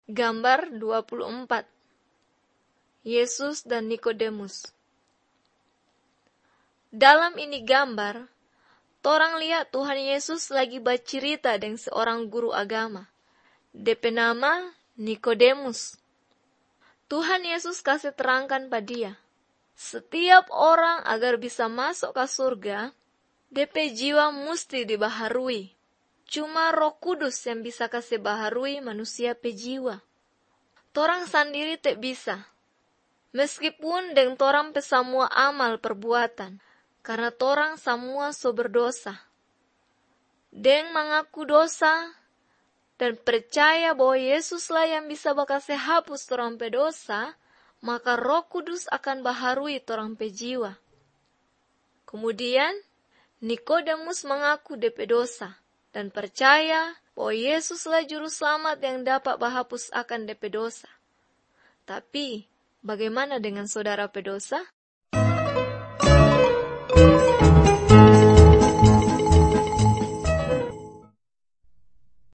Gambar 24. Yesus dan Nikodemus. Dalam ini gambar, torang lihat Tuhan Yesus lagi bercerita dengan seorang guru agama. DP nama Nikodemus. Tuhan Yesus kasih terangkan pada dia, setiap orang agar bisa masuk ke surga, DP jiwa mesti dibaharui. Cuma Roh Kudus yang bisa kasih baharui manusia pe jiwa. Torang sendiri tak bisa. Meskipun dengan torang pe semua amal perbuatan, karena torang semua so berdosa. Deng mengaku dosa dan percaya bahwa Yesuslah yang bisa bakasih hapus torang pe dosa, maka Roh Kudus akan baharui torang pe jiwa. Kemudian Nikodemus mengaku DP dosa dan percaya bahwa Yesuslah juru selamat yang dapat bahapus akan DP dosa. Tapi bagaimana dengan saudara pedosa?